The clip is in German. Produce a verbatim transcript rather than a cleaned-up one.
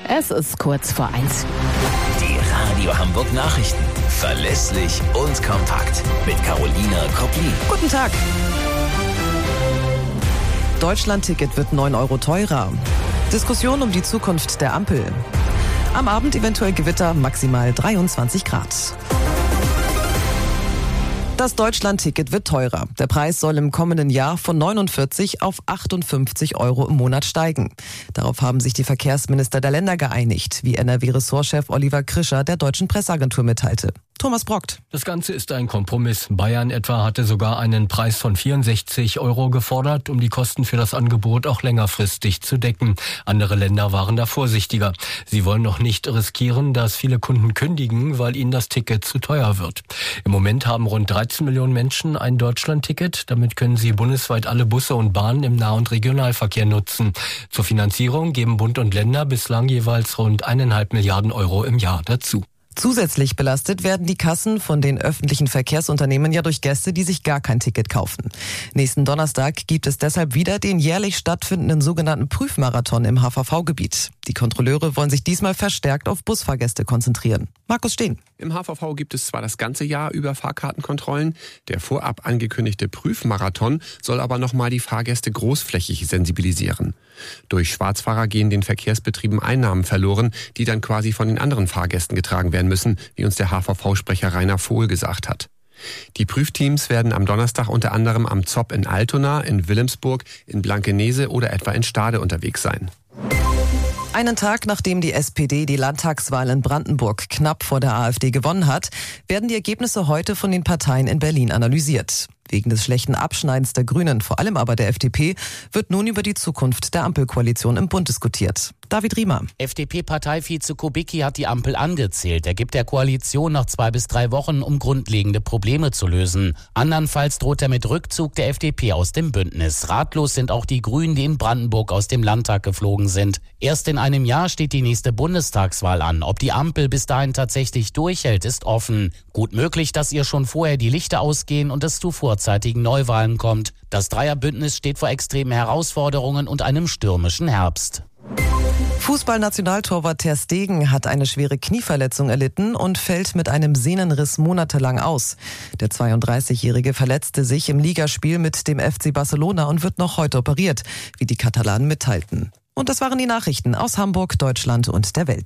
Es ist kurz vor eins. Die Radio Hamburg Nachrichten. Verlässlich und kompakt. Mit Carolina Kopplin. Guten Tag. Deutschland-Ticket wird neun Euro teurer. Diskussion um die Zukunft der Ampel. Am Abend eventuell Gewitter, maximal dreiundzwanzig Grad. Das Deutschland-Ticket wird teurer. Der Preis soll im kommenden Jahr von neunundvierzig auf achtundfünfzig Euro im Monat steigen. Darauf haben sich die Verkehrsminister der Länder geeinigt, wie N R W-Ressortchef Oliver Krischer der Deutschen Presseagentur mitteilte. Thomas Brockt. Das Ganze ist ein Kompromiss. Bayern etwa hatte sogar einen Preis von vierundsechzig Euro gefordert, um die Kosten für das Angebot auch längerfristig zu decken. Andere Länder waren da vorsichtiger. Sie wollen noch nicht riskieren, dass viele Kunden kündigen, weil ihnen das Ticket zu teuer wird. Im Moment haben rund dreizehn Millionen Menschen ein Deutschland-Ticket. Damit können sie bundesweit alle Busse und Bahnen im Nah- und Regionalverkehr nutzen. Zur Finanzierung geben Bund und Länder bislang jeweils rund eineinhalb Milliarden Euro im Jahr dazu. Zusätzlich belastet werden die Kassen von den öffentlichen Verkehrsunternehmen ja durch Gäste, die sich gar kein Ticket kaufen. Nächsten Donnerstag gibt es deshalb wieder den jährlich stattfindenden sogenannten Prüfmarathon im H V V-Gebiet. Die Kontrolleure wollen sich diesmal verstärkt auf Busfahrgäste konzentrieren. Markus Steen. Im H V V gibt es zwar das ganze Jahr über Fahrkartenkontrollen, der vorab angekündigte Prüfmarathon soll aber nochmal die Fahrgäste großflächig sensibilisieren. Durch Schwarzfahrer gehen den Verkehrsbetrieben Einnahmen verloren, die dann quasi von den anderen Fahrgästen getragen werden müssen, wie uns der H V V-Sprecher Rainer Vohl gesagt hat. Die Prüfteams werden am Donnerstag unter anderem am Zopp in Altona, in Wilhelmsburg, in Blankenese oder etwa in Stade unterwegs sein. Einen Tag nachdem die S P D die Landtagswahl in Brandenburg knapp vor der AfD gewonnen hat, werden die Ergebnisse heute von den Parteien in Berlin analysiert. Wegen des schlechten Abschneidens der Grünen, vor allem aber der F D P, wird nun über die Zukunft der Ampelkoalition im Bund diskutiert. David Riemer. F D P-Parteivize Kubicki hat die Ampel angezählt. Er gibt der Koalition noch zwei bis drei Wochen, um grundlegende Probleme zu lösen. Andernfalls droht er mit Rückzug der F D P aus dem Bündnis. Ratlos sind auch die Grünen, die in Brandenburg aus dem Landtag geflogen sind. Erst in einem Jahr steht die nächste Bundestagswahl an. Ob die Ampel bis dahin tatsächlich durchhält, ist offen. Gut möglich, dass ihr schon vorher die Lichter ausgehen und es zu vorzeitigen Neuwahlen kommt. Das Dreierbündnis steht vor extremen Herausforderungen und einem stürmischen Herbst. Fußballnationaltorwart Ter Stegen hat eine schwere Knieverletzung erlitten und fällt mit einem Sehnenriss monatelang aus. Der zweiunddreißigjährige verletzte sich im Ligaspiel mit dem F C Barcelona und wird noch heute operiert, wie die Katalanen mitteilten. Und das waren die Nachrichten aus Hamburg, Deutschland und der Welt.